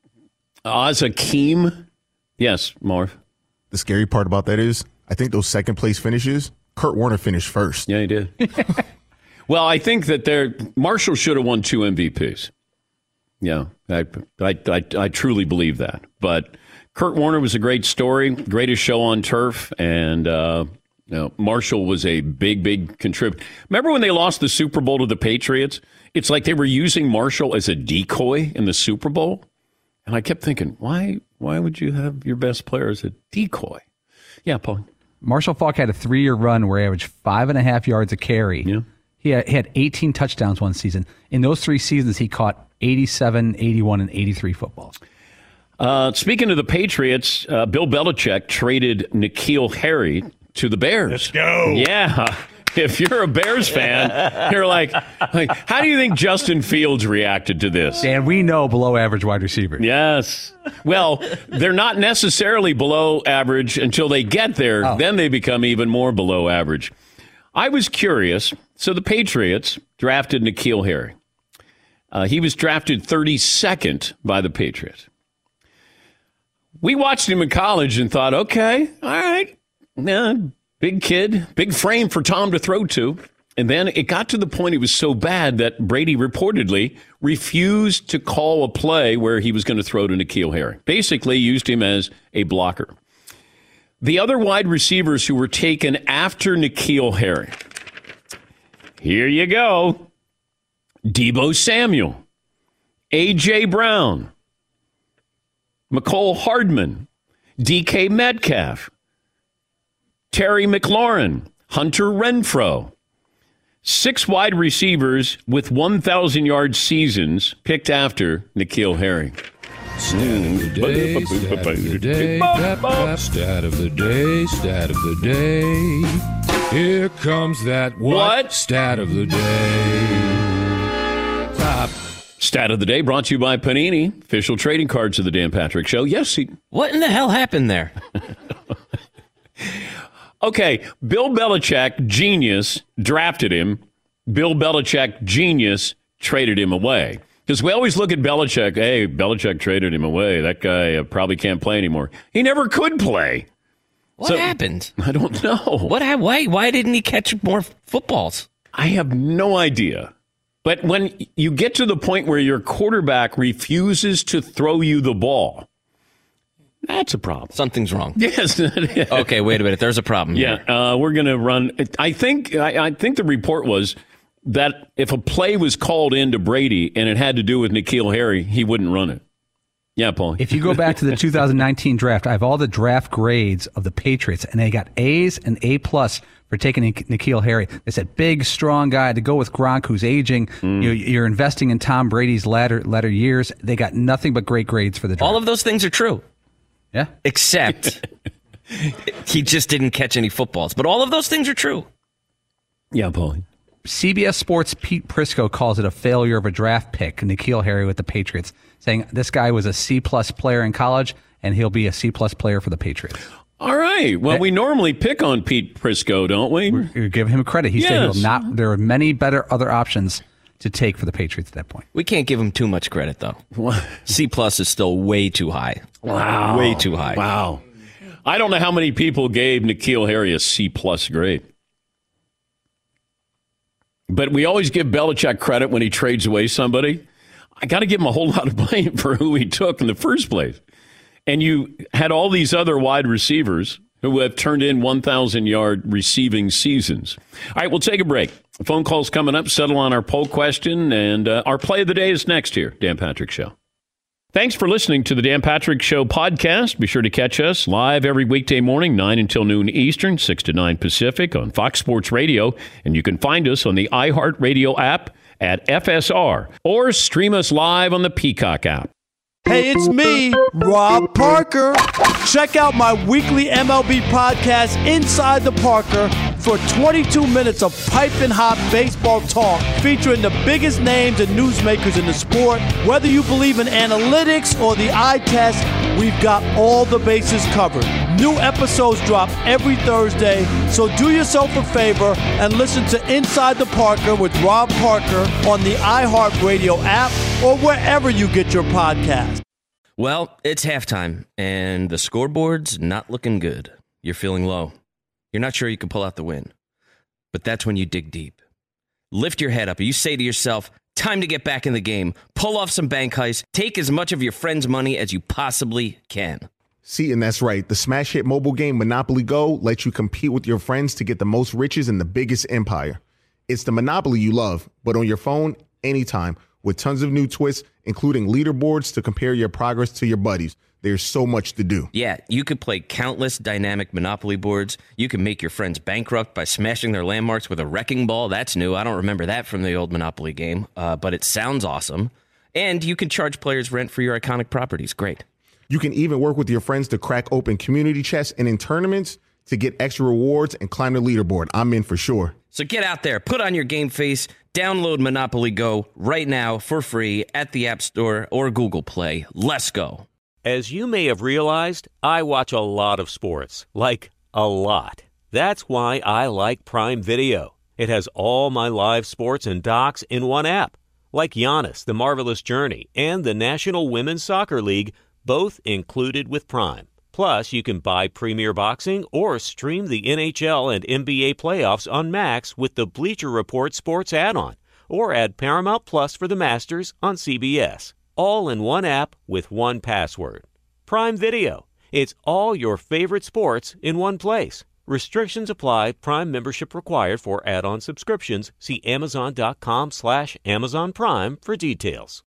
Oz Hakeem. Yes, Marv. The scary part about that is, I think those second-place finishes, Kurt Warner finished first. Yeah, he did. Well, I think that they're, Marshall should have won two M V Ps. Yeah, I, I, I, I truly believe that. But Kurt Warner was a great story, greatest show on turf, and uh, you know, Marshall was a big, big contributor. Remember when they lost the Super Bowl to the Patriots? It's like they were using Marshall as a decoy in the Super Bowl. And I kept thinking, why why would you have your best player as a decoy? Yeah, Paul. Marshall Faulk had a three-year run where he averaged five and a half yards a carry. Yeah. He had, he had eighteen touchdowns one season. In those three seasons, he caught eighty-seven, eighty-one, and eighty-three footballs. Uh, speaking of the Patriots, uh, Bill Belichick traded N'Keal Harry to the Bears. Let's go. Yeah. If you're a Bears fan, you're like, like, how do you think Justin Fields reacted to this? And we know below average wide receiver. Yes. Well, they're not necessarily below average until they get there. Oh. Then they become even more below average. I was curious. So the Patriots drafted N'Keal Harry. Uh, he was drafted thirty-second by the Patriots. We watched him in college and thought, okay, all right, yeah, big kid, big frame for Tom to throw to. And then it got to the point it was so bad that Brady reportedly refused to call a play where he was going to throw to N'Keal Harry. Basically used him as a blocker. The other wide receivers who were taken after N'Keal Harry. Here you go. Deebo Samuel, A J. Brown, McCole Hardman, D K Metcalf, Terry McLaurin, Hunter Renfrow. Six wide receivers with one thousand yard seasons picked after N'Keal Harry. Stat of the day, stat of the day, pep, pep, stat of the day, stat of the day. Here comes that what? What? Stat of the day. Top. Stat of the day brought to you by Panini, official trading cards of the Dan Patrick Show. Yes, he... What in the hell happened there? Okay, Bill Belichick, genius, drafted him. Bill Belichick, genius, traded him away. Because we always look at Belichick, hey, Belichick traded him away. That guy uh, probably can't play anymore. He never could play. What so, happened? I don't know. What? Why? Why didn't he catch more footballs? I have no idea. But when you get to the point where your quarterback refuses to throw you the ball, that's a problem. Something's wrong. Yes. Okay, wait a minute. There's a problem yeah, here. Uh, we're going to run. I think. I, I think the report was that if a play was called into Brady and it had to do with N'Keal Harry, he wouldn't run it. Yeah, Paul. If you go back to the two thousand nineteen draft, I have all the draft grades of the Patriots, and they got A's and A plus for taking N'Keal Harry. They said big, strong guy to go with Gronk, who's aging. Mm. You, you're investing in Tom Brady's latter latter years. They got nothing but great grades for the draft. All of those things are true. Yeah. Except he just didn't catch any footballs. But all of those things are true. Yeah, Paul. C B S Sports' Pete Prisco calls it a failure of a draft pick, N'Keal Harry with the Patriots, saying this guy was a C-plus player in college, and he'll be a C-plus player for the Patriots. All right. Well, that, we normally pick on Pete Prisco, don't we? We give him credit. He yes. said he'll not. There are many better other options to take for the Patriots at that point. We can't give him too much credit, though. C-plus is still way too high. Wow. Way too high. Wow. I don't know how many people gave N'Keal Harry a C-plus grade. But we always give Belichick credit when he trades away somebody. I got to give him a whole lot of blame for who he took in the first place. And you had all these other wide receivers who have turned in one thousand yard receiving seasons. All right, we'll take a break. Phone calls coming up, settle on our poll question, and uh, our play of the day is next here, Dan Patrick Show. Thanks for listening to the Dan Patrick Show podcast. Be sure to catch us live every weekday morning, nine until noon Eastern, six to nine Pacific on Fox Sports Radio. And you can find us on the iHeartRadio app at F S R or stream us live on the Peacock app. Hey, it's me, Rob Parker. Check out my weekly M L B podcast, Inside the Parker, for twenty-two minutes of piping hot baseball talk featuring the biggest names and newsmakers in the sport. Whether you believe in analytics or the eye test, we've got all the bases covered. New episodes drop every Thursday, so do yourself a favor and listen to Inside the Parker with Rob Parker on the iHeartRadio app or wherever you get your podcast. Well, it's halftime, and the scoreboard's not looking good. You're feeling low. You're not sure you can pull out the win. But that's when you dig deep. Lift your head up. You say to yourself, time to get back in the game. Pull off some bank heists. Take as much of your friend's money as you possibly can. See, and that's right. The smash hit mobile game Monopoly Go lets you compete with your friends to get the most riches in the biggest empire. It's the Monopoly you love, but on your phone, anytime, with tons of new twists, including leaderboards to compare your progress to your buddies. There's so much to do. Yeah, you could play countless dynamic Monopoly boards. You can make your friends bankrupt by smashing their landmarks with a wrecking ball. That's new. I don't remember that from the old Monopoly game, uh, but it sounds awesome. And you can charge players rent for your iconic properties. Great. You can even work with your friends to crack open community chests and in tournaments to get extra rewards and climb the leaderboard. I'm in for sure. So get out there, put on your game face, download Monopoly Go right now for free at the App Store or Google Play. Let's go. As you may have realized, I watch a lot of sports, like a lot. That's why I like Prime Video. It has all my live sports and docs in one app, like Giannis, The Marvelous Journey, and the National Women's Soccer League, both included with Prime. Plus, you can buy Premier Boxing or stream the N H L and N B A playoffs on Max with the Bleacher Report Sports add-on, or add Paramount Plus for the Masters on C B S. All in one app with one password. Prime Video. It's all your favorite sports in one place. Restrictions apply. Prime membership required for add-on subscriptions. See Amazon.com slash Amazon Prime for details.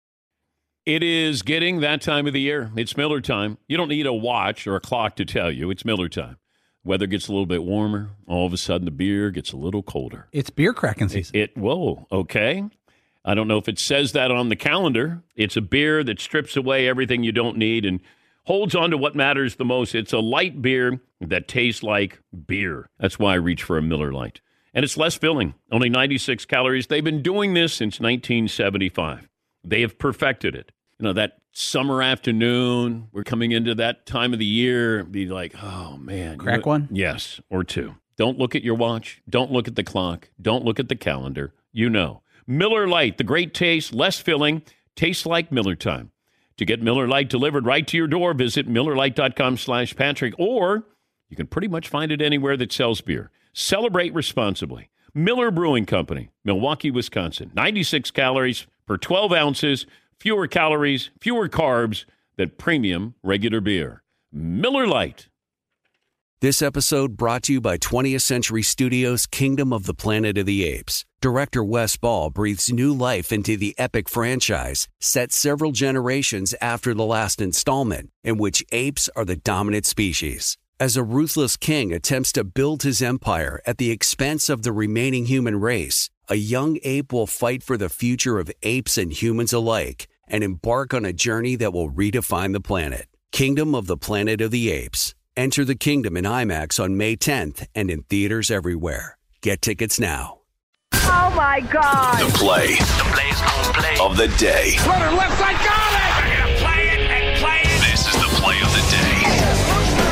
It is getting that time of the year. It's Miller time. You don't need a watch or a clock to tell you. It's Miller time. Weather gets a little bit warmer. All of a sudden, the beer gets a little colder. It's beer cracking season. It, it whoa, okay. I don't know if it says that on the calendar. It's a beer that strips away everything you don't need and holds on to what matters the most. It's a light beer that tastes like beer. That's why I reach for a Miller Lite. And it's less filling, only ninety-six calories. They've been doing this since nineteen seventy-five. They have perfected it. You know, that summer afternoon, we're coming into that time of the year, be like, oh, man. Crack you know, one? Yes, or two. Don't look at your watch. Don't look at the clock. Don't look at the calendar. You know. Miller Lite, the great taste, less filling, tastes like Miller time. To get Miller Lite delivered right to your door, visit MillerLite.com slash Patrick, or you can pretty much find it anywhere that sells beer. Celebrate responsibly. Miller Brewing Company, Milwaukee, Wisconsin. ninety-six calories per twelve ounces, fewer calories, fewer carbs than premium regular beer. Miller Lite. This episode brought to you by twentieth Century Studios' Kingdom of the Planet of the Apes. Director Wes Ball breathes new life into the epic franchise, set several generations after the last installment, in which apes are the dominant species. As a ruthless king attempts to build his empire at the expense of the remaining human race, a young ape will fight for the future of apes and humans alike and embark on a journey that will redefine the planet. Kingdom of the Planet of the Apes. Enter the kingdom in IMAX on May tenth and in theaters everywhere. Get tickets now. Oh, my God. The play, the play's gonna play of the day. Runner left side, got it. We're going to play it and play it. This is the play of the day.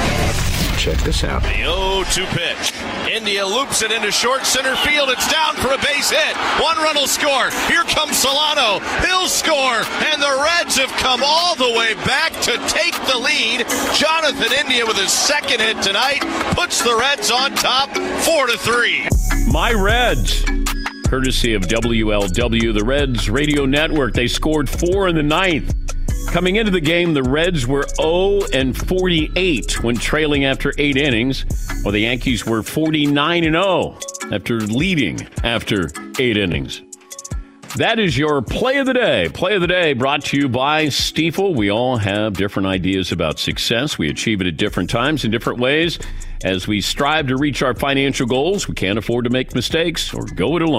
Check this out. The oh two pitch. India loops it into short center field. It's down for a base hit. One run will score. Here comes Solano. He'll score. And the Reds have come all the way back to take the lead. Jonathan India with his second hit tonight puts the Reds on top four to three. My Reds, courtesy of W L W, the Reds radio network. They scored four in the ninth. Coming into the game, the Reds were oh and forty-eight when trailing after eight innings, while the Yankees were forty-nine and oh after leading after eight innings. That is your play of the day. Play of the day brought to you by Stifel. We all have different ideas about success. We achieve it at different times in different ways. As we strive to reach our financial goals, we can't afford to make mistakes or go it alone.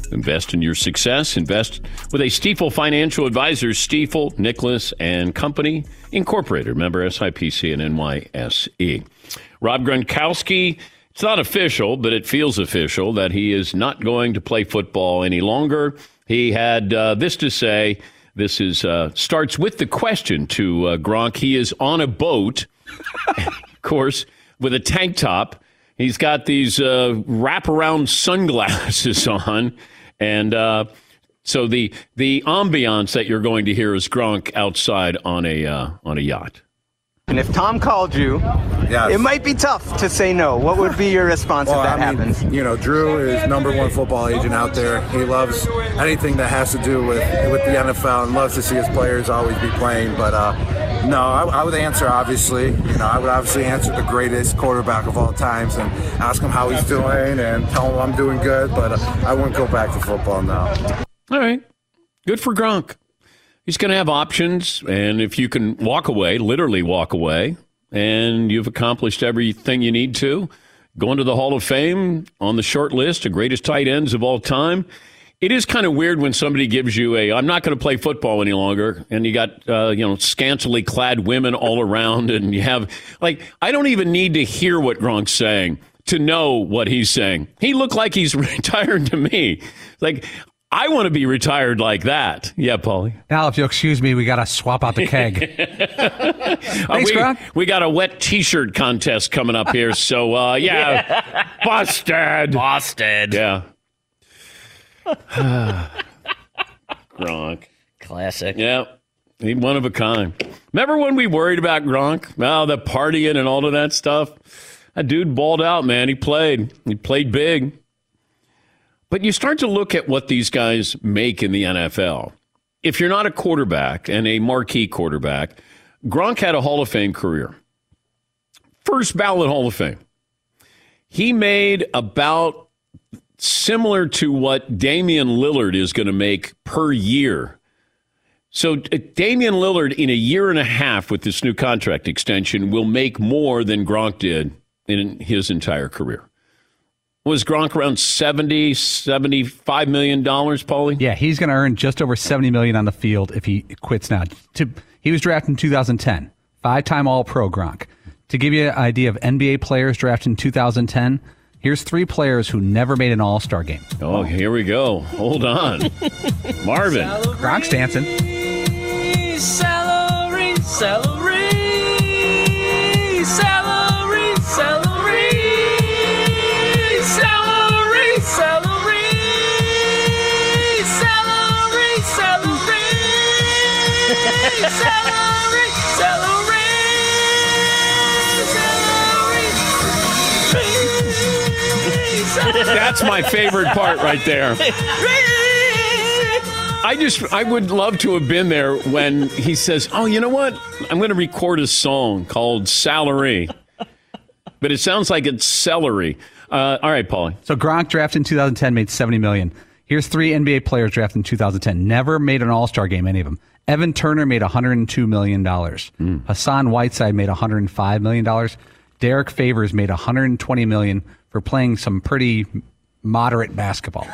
Invest in your success. Invest with a Stifel Financial Advisors, Stifel, Nicholas and Company, Incorporated. Member S I P C and N Y S E. Rob Gronkowski, it's not official, but it feels official that he is not going to play football any longer. He had uh, this to say. This is uh, starts with the question to uh, Gronk. He is on a boat, of course, with a tank top. He's got these uh, wraparound sunglasses on. And uh, so the the ambiance that you're going to hear is Gronk outside on a uh, on a yacht. And if Tom called you, yes. It might be tough to say no. What would be your response well, if that I mean, happens? You know, Drew is number one football agent out there. He loves anything that has to do with, with the N F L and loves to see his players always be playing. But uh, no, I, I would answer, obviously. You know, I would obviously answer the greatest quarterback of all times and ask him how he's doing and tell him I'm doing good. But uh, I wouldn't go back to football now. All right. Good for Gronk. He's going to have options, and if you can walk away, literally walk away, and you've accomplished everything you need to, going to the Hall of Fame on the short list of greatest tight ends of all time. It is kind of weird when somebody gives you a, I'm not going to play football any longer, and you got, uh, you know, scantily clad women all around, and you have, like, I don't even need to hear what Gronk's saying to know what he's saying. He looked like he's retired to me. Like, I want to be retired like that. Yeah, Paulie. Now, if you'll excuse me, we got to swap out the keg. Thanks, uh, we, Gronk. We got a wet T-shirt contest coming up here. So, uh, yeah, yeah. busted. Busted. Yeah. Gronk. Classic. Yeah. He's one of a kind. Remember when we worried about Gronk? Oh, the partying and all of that stuff? That dude balled out, man. He played. He played big. But you start to look at what these guys make in the N F L. If you're not a quarterback and a marquee quarterback, Gronk had a Hall of Fame career. First ballot Hall of Fame. He made about similar to what Damian Lillard is going to make per year. So uh, Damian Lillard in a year and a half with this new contract extension will make more than Gronk did in his entire career. Was Gronk around seventy, seventy-five million dollars, Paulie? Yeah, he's going to earn just over seventy million dollars on the field if he quits now. To, he was drafted in two thousand ten, five-time All-Pro Gronk. To give you an idea of N B A players drafted in two thousand ten, here's three players who never made an All-Star game. Oh, here we go. Hold on. Marvin. Gronk's dancing. Celery, celery, celery, celery. Celery, celery, celery. That's my favorite part right there. I just, I would love to have been there when he says, oh, you know what? I'm going to record a song called Salary. But it sounds like it's celery. Uh, all right, Paulie. So Gronk drafted in two thousand ten, made seventy million dollars. Here's three N B A players drafted in two thousand ten. Never made an All-Star game, any of them. Evan Turner made one hundred two million dollars. Mm. Hassan Whiteside made one hundred five million dollars. Derek Favors made one hundred twenty million dollars for playing some pretty moderate basketball.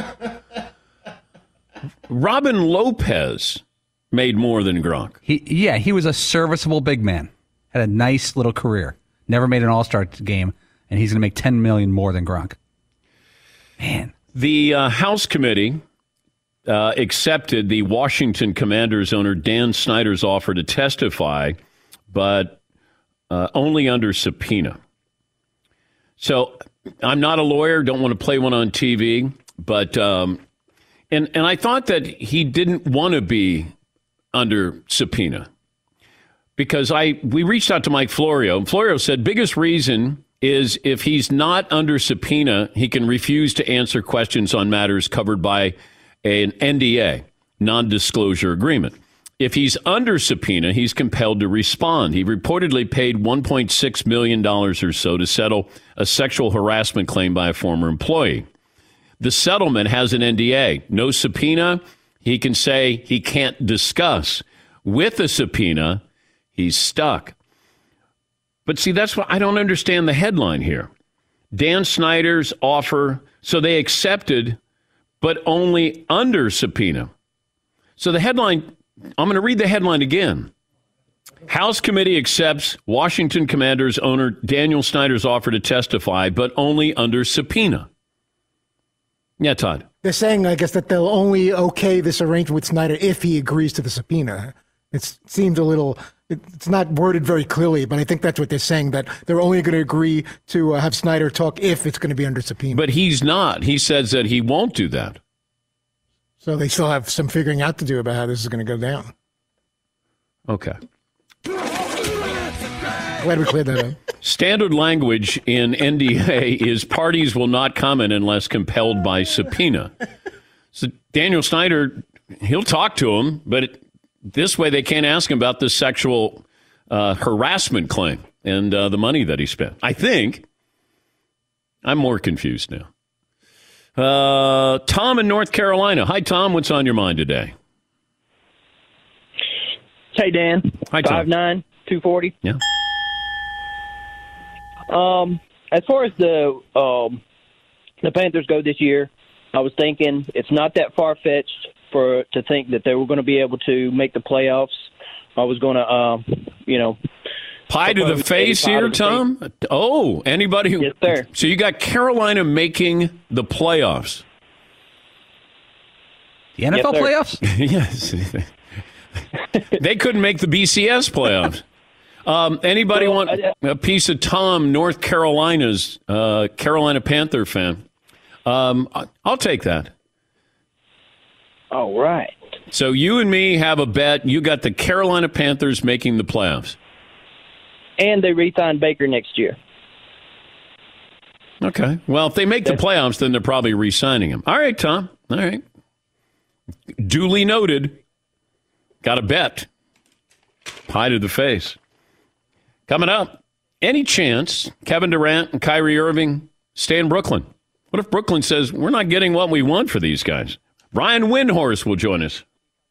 Robin Lopez made more than Gronk. He, yeah, he was a serviceable big man. Had a nice little career. Never made an All-Star game, and he's going to make ten million dollars more than Gronk. Man. The uh, House Committee uh, accepted the Washington Commanders owner Dan Snyder's offer to testify, but uh, only under subpoena. So I'm not a lawyer, don't want to play one on T V, but um, and and I thought that he didn't want to be under subpoena because I we reached out to Mike Florio, and Florio said biggest reason is if he's not under subpoena, he can refuse to answer questions on matters covered by an N D A, non-disclosure agreement. If he's under subpoena, he's compelled to respond. He reportedly paid one point six million dollars or so to settle a sexual harassment claim by a former employee. The settlement has an N D A. No subpoena, he can say he can't discuss. With a subpoena, he's stuck. But see, that's what I don't understand the headline here. Dan Snyder's offer, so they accepted, but only under subpoena. So the headline, I'm going to read the headline again. House committee accepts Washington Commanders owner Daniel Snyder's offer to testify, but only under subpoena. Yeah, Todd. They're saying, I guess, that they'll only okay this arrangement with Snyder if he agrees to the subpoena. It seems a little, it's not worded very clearly, but I think that's what they're saying, that they're only going to agree to uh, have Snyder talk if it's going to be under subpoena. But he's not. He says that he won't do that. So they still have some figuring out to do about how this is going to go down. Okay. Glad we cleared that up. Standard language in N D A is parties will not comment unless compelled by subpoena. So Daniel Snyder, he'll talk to him, but it, this way they can't ask him about this sexual uh, harassment claim and uh, the money that he spent. I think. I'm more confused now. Uh, Tom in North Carolina. Hi, Tom. What's on your mind today? Hey, Dan. Hi, Tom. five nine, two forty Yeah. Um, as far as the um, the Panthers go this year, I was thinking it's not that far-fetched for to think that they were going to be able to make the playoffs. I was going to, uh, you know... Pie to the face here, Tom? Face. Oh, anybody who... Yes, sir. So you got Carolina making the playoffs. The N F L yes, playoffs? Yes. They couldn't make the B C S playoffs. Um, anybody well, want I, a piece of Tom, North Carolina's uh, Carolina Panther fan? Um, I'll take that. All right. So you and me have a bet. You got the Carolina Panthers making the playoffs. And they re-signed Baker next year. Okay. Well, if they make the playoffs, then they're probably re-signing him. All right, Tom. All right. Duly noted. Got a bet. Pie to the face. Coming up, any chance Kevin Durant and Kyrie Irving stay in Brooklyn? What if Brooklyn says, we're not getting what we want for these guys? Brian Windhorst will join us.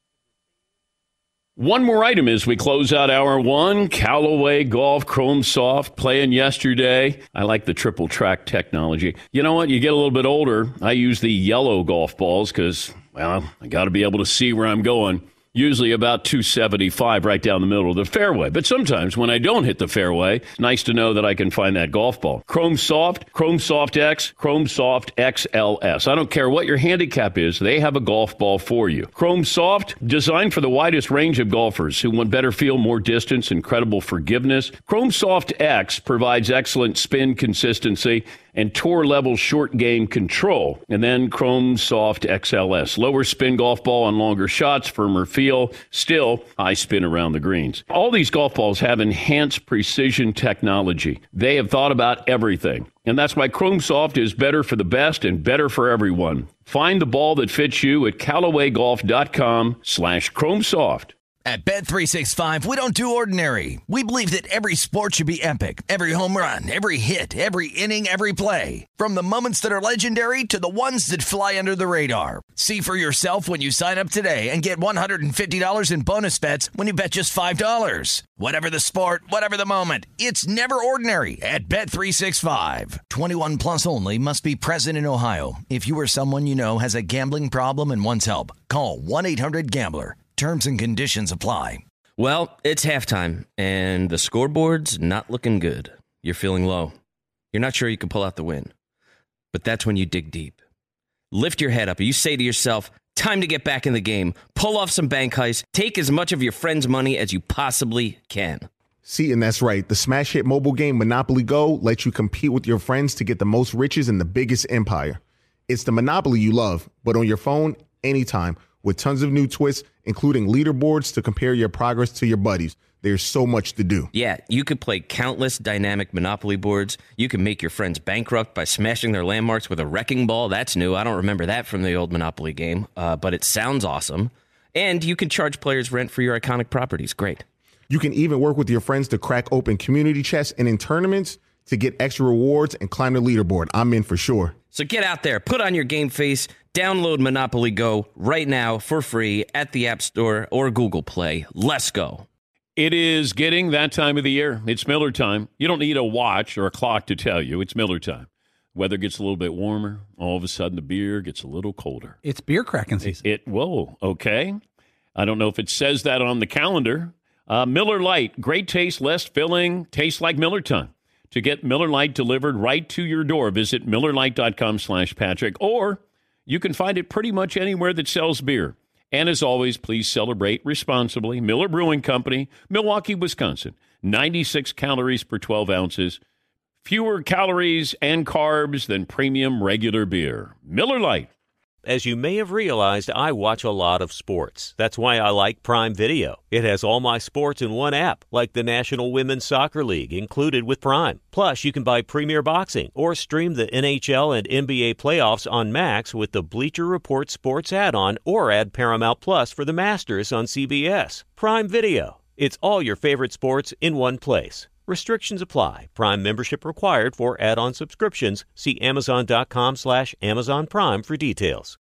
One more item as we close out hour one. Callaway Golf Chrome Soft playing yesterday. I like the triple track technology. You know what? You get a little bit older. I use the yellow golf balls because, well, I got to be able to see where I'm going. Usually about two seventy-five right down the middle of the fairway. But sometimes when I don't hit the fairway, it's nice to know that I can find that golf ball. Chrome Soft, Chrome Soft X, Chrome Soft X L S. I don't care what your handicap is, they have a golf ball for you. Chrome Soft, designed for the widest range of golfers who want better feel, more distance, incredible forgiveness. Chrome Soft X provides excellent spin consistency and tour-level short game control. And then Chrome Soft X L S. Lower spin golf ball on longer shots, firmer feel, still high spin around the greens. All these golf balls have enhanced precision technology. They have thought about everything. And that's why Chrome Soft is better for the best and better for everyone. Find the ball that fits you at Callaway Golf dot com slash Chrome Soft. At Bet three sixty-five, we don't do ordinary. We believe that every sport should be epic. Every home run, every hit, every inning, every play. From the moments that are legendary to the ones that fly under the radar. See for yourself when you sign up today and get one hundred fifty dollars in bonus bets when you bet just five dollars. Whatever the sport, whatever the moment, it's never ordinary at Bet three sixty-five. twenty-one plus only. Must be present in Ohio. If you or someone you know has a gambling problem and wants help, call one eight hundred gambler. Terms and conditions apply. Well, it's halftime, and the scoreboard's not looking good. You're feeling low. You're not sure you can pull out the win. But that's when you dig deep. Lift your head up, and you say to yourself, time to get back in the game. Pull off some bank heists. Take as much of your friend's money as you possibly can. See, and that's right. The smash hit mobile game Monopoly Go lets you compete with your friends to get the most riches in the biggest empire. It's the Monopoly you love, but on your phone, anytime, with tons of new twists, including leaderboards to compare your progress to your buddies. There's so much to do. Yeah, you could play countless dynamic Monopoly boards. You can make your friends bankrupt by smashing their landmarks with a wrecking ball. That's new. I don't remember that from the old Monopoly game, uh, but it sounds awesome. And you can charge players rent for your iconic properties. Great. You can even work with your friends to crack open community chests and in tournaments to get extra rewards and climb the leaderboard. I'm in for sure. So get out there, put on your game face, download Monopoly Go right now for free at the App Store or Google Play. Let's go. It is getting that time of the year. It's Miller time. You don't need a watch or a clock to tell you. It's Miller time. Weather gets a little bit warmer. All of a sudden, the beer gets a little colder. It's beer cracking season. It, it whoa, okay. I don't know if it says that on the calendar. Uh, Miller Lite, great taste, less filling, tastes like Miller time. To get Miller Lite delivered right to your door, visit MillerLite.com slash Patrick, or you can find it pretty much anywhere that sells beer. And as always, please celebrate responsibly. Miller Brewing Company, Milwaukee, Wisconsin. ninety-six calories per twelve ounces. Fewer calories and carbs than premium regular beer. Miller Lite. As you may have realized, I watch a lot of sports. That's why I like Prime Video. It has all my sports in one app, like the National Women's Soccer League, included with Prime. Plus, you can buy Premier Boxing or stream the N H L and N B A playoffs on Max with the Bleacher Report Sports add-on, or add Paramount Plus for the Masters on C B S. Prime Video. It's all your favorite sports in one place. Restrictions apply. Prime membership required for add-on subscriptions. See Amazon.com slash Amazon Prime for details.